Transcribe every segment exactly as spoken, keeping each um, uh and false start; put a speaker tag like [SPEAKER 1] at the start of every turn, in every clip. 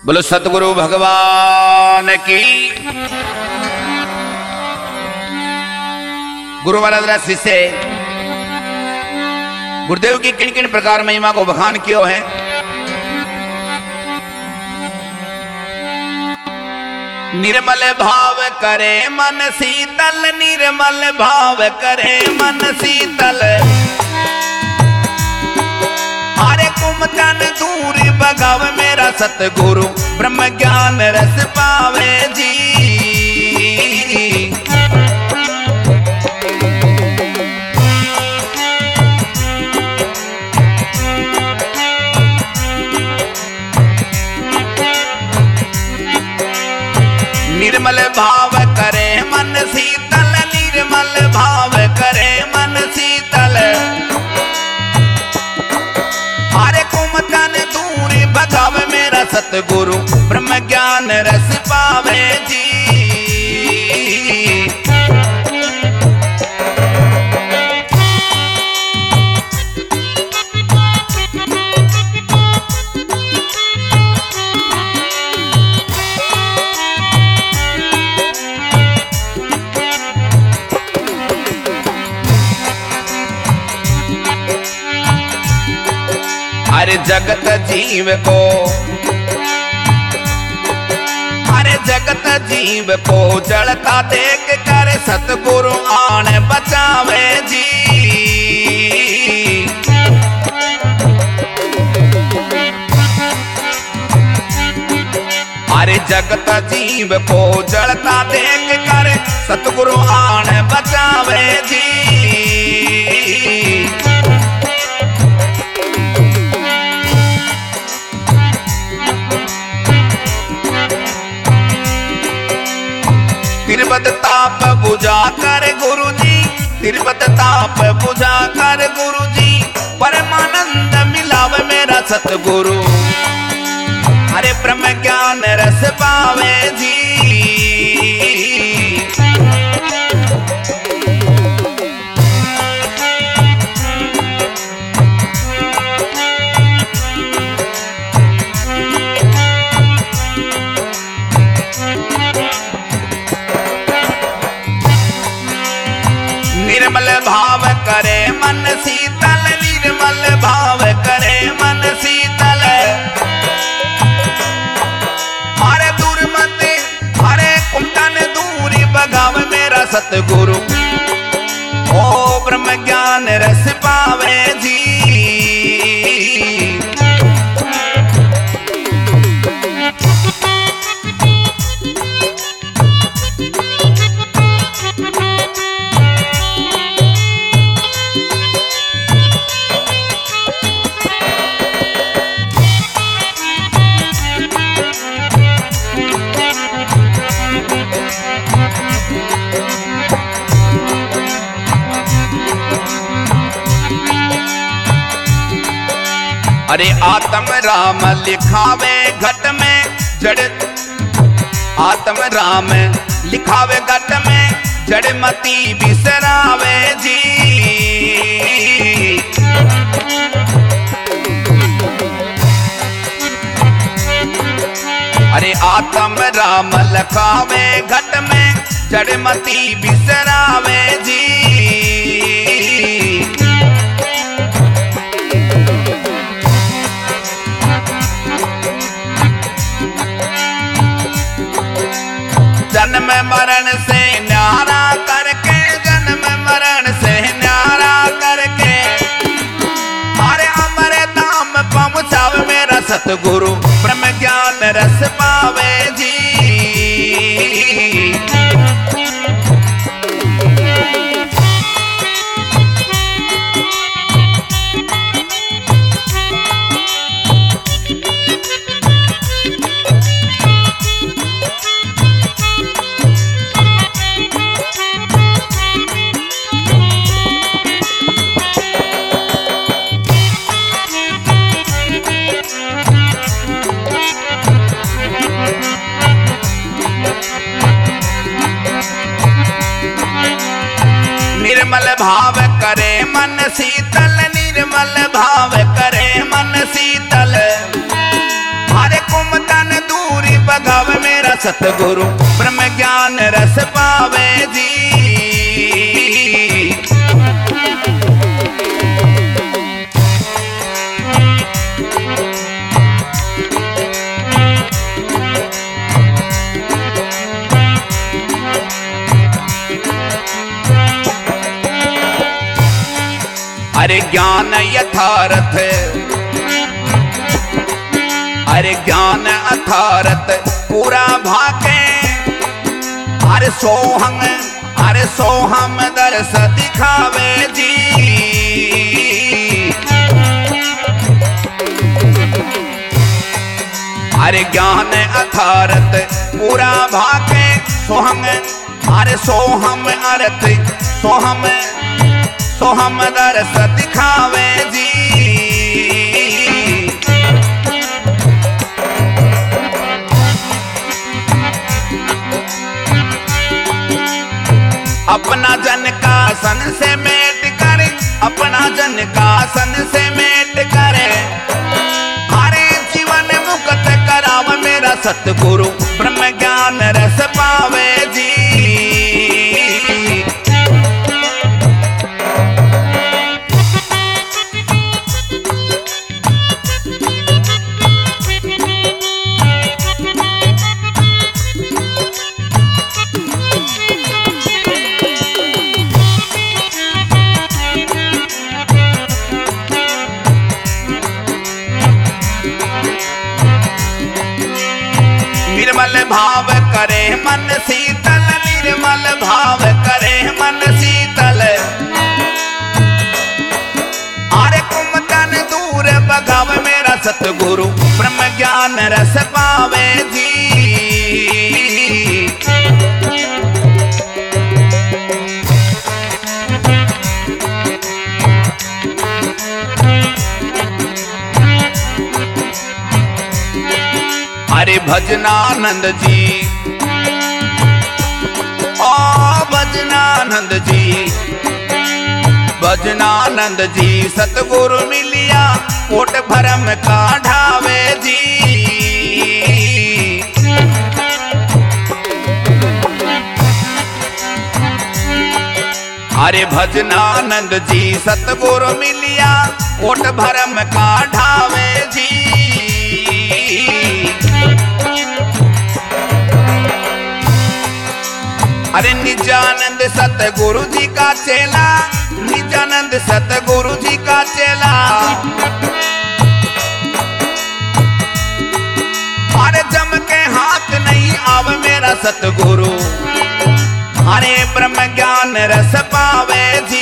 [SPEAKER 1] बोलो सतगुरु भगवान की। गुरु महाराज शिष्य गुरुदेव की किन किन प्रकार महिमा को बखान कियो है। निर्मल भाव करे मन शीतल, निर्मल भाव करे मन शीतल, हारे कुमतन दूर बगाव मेरा सतगुरु ब्रह्म ज्ञान रस पावे जी। निर्मल भाव करे मन शीतल, निर्मल भाव करे मन शीतल, हारे कुमतन दूर भगाव मेरा सतगुरु ब्रह्म ज्ञान रस पावे जी। हरे जगत जीव को, हरे जगत जीव को जड़ता देख कर सतगुरु आन बचावे जी। हरे जगत जीव को जड़ता देख कर सतगुरु आन बचावे जी। तिरपत ताप बुझा कर गुरु जी, तिरपत ताप बुझा कर गुरु जी, परमानंद मिलावे मेरा सतगुरु हरे ब्रह्म ज्ञान रस पावे जी। निर्मल भाव करे मन शीतल, निर्मल भाव करे मन शीतल, हरे दुर्मति हरे कुमतन दूरी बगाव मेरा सतगुरु ओ ब्रह्म ज्ञान रस पावे जी। अरे आत्म राम लिखावे घट में जड़, आत्म राम लिखावे घट में जड़ मती बिसरावे जी। अरे आत्म राम लिखावे घट में जड़ मती बिसरावे जी। जन्म मरण से न्यारा करके, जन्म मरण से न्यारा करके, हरे अमर धाम पहुँचावे मेरा सतगुरु ब्रह्म ज्ञान रस पावे जी। निर्मल भाव करे मन शीतल, निर्मल भाव करे मन शीतल, हरे कुमतन दूर सतगुरु ब्रह्म ज्ञान रस पावे जी। अरे ज्ञान यथार्थ, अरे ज्ञान अथारत पूरा भाके, अरे सोहम, अरे सोहम दर्श दिखावे जी। अरे ज्ञान अथारत पूरा भाके सोहम, अरे सोहम अर्थ सोहम, सोहम दर्श दिखावे जी। अपना जन का सन से मेट करे, अपना जन का सन से मेट करे, हरे जीवन मुक्त कराव मेरा सतगुरु ब्रह्म ज्ञान रस पावे जी। निर्मल भाव करे मन शीतल, निर्मल भाव करे मन शीतल, अरे कुमतन दूर भगाव मेरा सतगुरु ब्रह्म ज्ञान रस पावे जी। अरे भजनानंद जी, ओ भजनानंद जी, भजनानंद जी सतगुरु मिलिया कोट भरम का ढावे जी। अरे भजनानंद जी सतगुरु मिलिया कोट भरम का ढावे जी। अरे निजानंद सतगुरु जी का चेला, निजानंद सतगुरु जी का चेला, अरे जम के हाथ नहीं आव मेरा सतगुरु, अरे ब्रह्म ज्ञान रस पावे जी।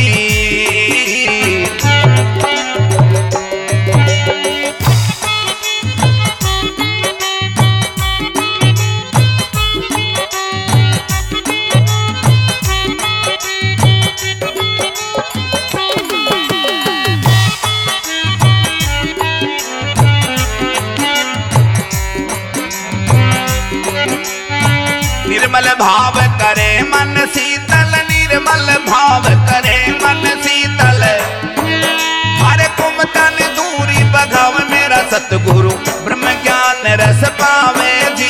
[SPEAKER 1] निर्मल भाव करे मन शीतल, निर्मल भाव करे मन शीतल, हरे कुमतन दूरी भगाव मेरा सतगुरु ब्रह्म ज्ञान रस पावे जी।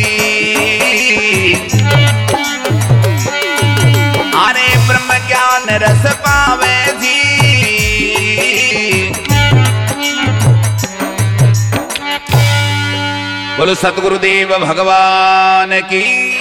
[SPEAKER 1] अरे ब्रह्म ज्ञान रस पावे जी। बोलो सतगुरुदेव भगवान की।